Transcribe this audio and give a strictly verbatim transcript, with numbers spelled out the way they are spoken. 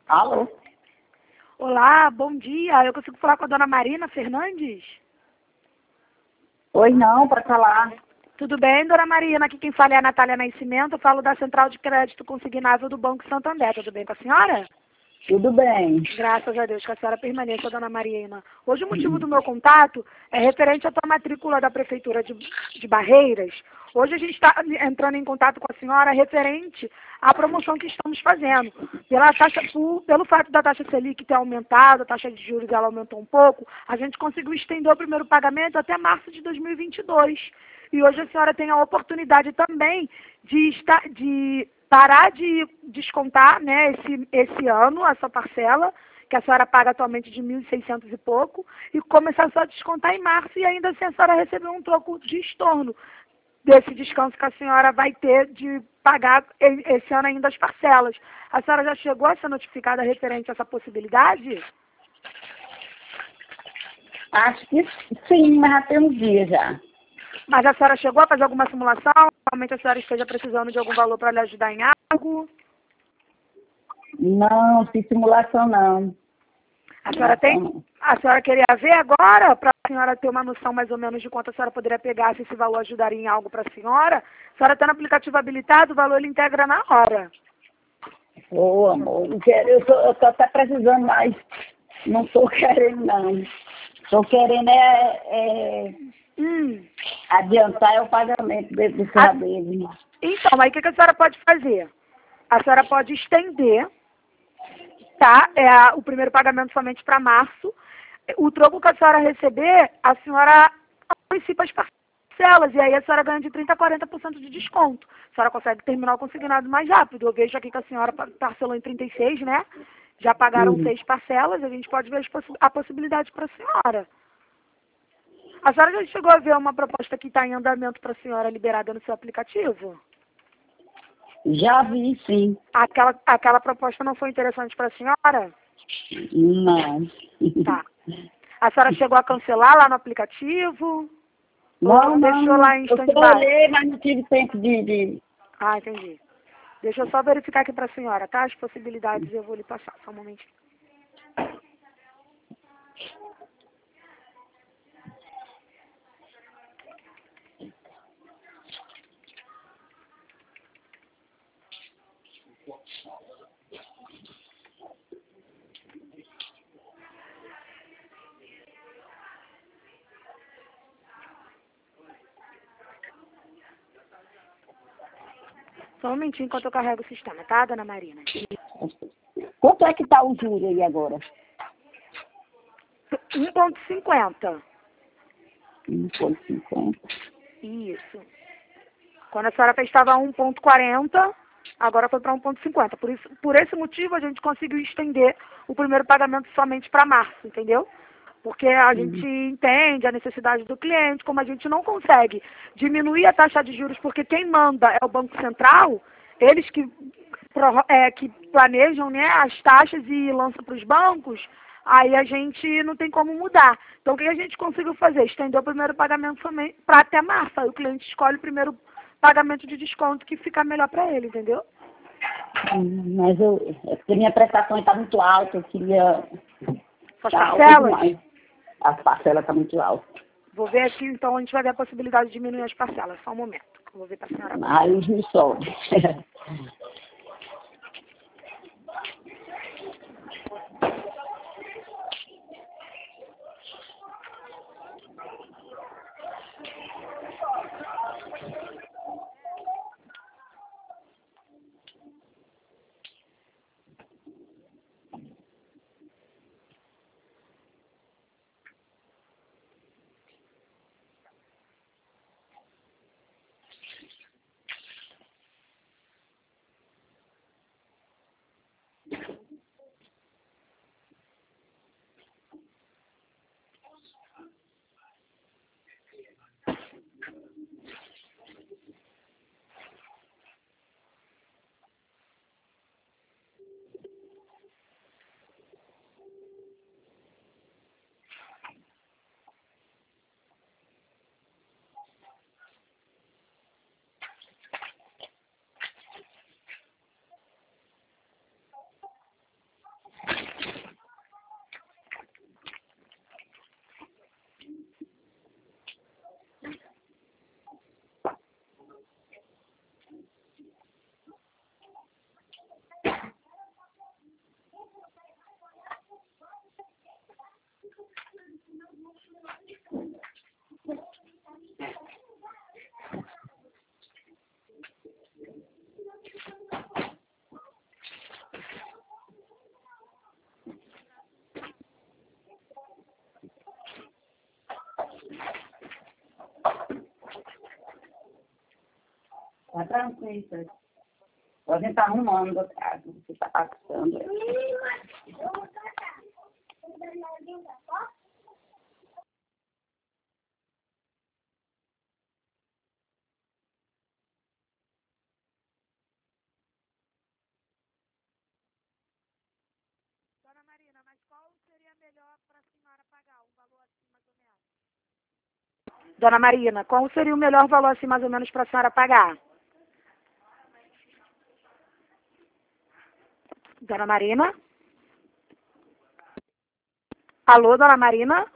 Alô? Olá, bom dia. Eu consigo falar com a dona Marina Fernandes? Oi, não, para falar. Tudo bem, dona Marina? Aqui quem fala é a Natália Nascimento. Eu falo da Central de Crédito Consignável do Banco Santander. Tudo bem com a senhora? Tudo bem. Graças a Deus que a senhora permaneça, dona Marina. Hoje o motivo do meu contato é referente à tua matrícula da Prefeitura de, de Barreiras. Hoje a gente está entrando em contato com a senhora referente à promoção que estamos fazendo. Pela taxa, por, pelo fato da taxa Selic ter aumentado, a taxa de juros ela aumentou um pouco, a gente conseguiu estender o primeiro pagamento até março de dois mil e vinte e dois. E hoje a senhora tem a oportunidade também de, estar, de parar de descontar, né, esse, esse ano, essa parcela, que a senhora paga atualmente de mil e seiscentos e pouco, e começar só a descontar em março, e ainda assim a senhora receber um troco de estorno desse descanso que a senhora vai ter de pagar esse ano ainda as parcelas. A senhora já chegou a ser notificada referente a essa possibilidade? Acho que sim, mas já tem uns dias já. Mas a senhora chegou a fazer alguma simulação? Realmente a senhora esteja precisando de algum valor para lhe ajudar em algo? Não, fiz simulação não. A senhora tem? A senhora queria ver agora, para a senhora ter uma noção mais ou menos de quanto a senhora poderia pegar, se esse valor ajudaria em algo para a senhora? A senhora está no aplicativo habilitado, o valor ele integra na hora. Ô, amor, eu quero, eu tô, eu tô até precisando, mas não tô querendo não. Tô querendo é, é Hum. adiantar o pagamento desse do A, dele. então, aí o que, que a senhora pode fazer? A senhora pode estender, tá? É a, o primeiro pagamento somente para março. O troco que a senhora receber, a senhora antecipa as parcelas, e aí a senhora ganha de trinta a quarenta por cento de desconto. A senhora consegue terminar o consignado mais rápido. Eu vejo aqui que a senhora parcelou em trinta e seis, né? Já pagaram Uhum. seis parcelas, a gente pode ver a possibilidade para a senhora. A senhora já chegou a ver uma proposta que está em andamento para a senhora liberada no seu aplicativo? Já vi, sim. Aquela, aquela proposta não foi interessante para a senhora? Não. Tá. A senhora chegou a cancelar lá no aplicativo? Não, Ou deixou não. lá em Eu só stand-by? olhei, mas não tive tempo de... de... Ah, entendi. Deixa eu só verificar aqui para a senhora, tá? As possibilidades eu vou lhe passar. Só um momentinho. Só um momentinho enquanto eu carrego o sistema, tá, dona Marina? Quanto é que tá o juro aí agora? um vírgula cinquenta. um vírgula cinquenta. Isso. Quando a senhora estava um vírgula quarenta, agora foi para um vírgula cinquenta. Por isso, por esse motivo, a gente conseguiu estender o primeiro pagamento somente para março, entendeu? Porque a gente Uhum. entende a necessidade do cliente, como a gente não consegue diminuir a taxa de juros, porque quem manda é o Banco Central, eles que, prorro- é, que planejam, né, as taxas e lançam para os bancos, aí a gente não tem como mudar. Então, o que a gente conseguiu fazer? Estender o primeiro pagamento para até março. Aí o cliente escolhe o primeiro pagamento de desconto que fica melhor para ele, entendeu? Hum, Mas eu, é porque minha prestação está muito alta, eu queria Suas tá alta parcelas. demais. As parcelas estão muito altas. Vou ver aqui, então a gente vai ver a possibilidade de diminuir as parcelas. Só um momento. Eu vou ver para a senhora agora. Aí os me sobe. Tá tranquilo. A gente tá arrumando a casa, você tá passando. Dona Marina, mas qual seria melhor para a senhora pagar? Um valor assim, mais ou menos? Dona Marina, qual seria o melhor valor assim, mais ou menos, para a senhora pagar? Dona Marina? Alô, Dona Marina?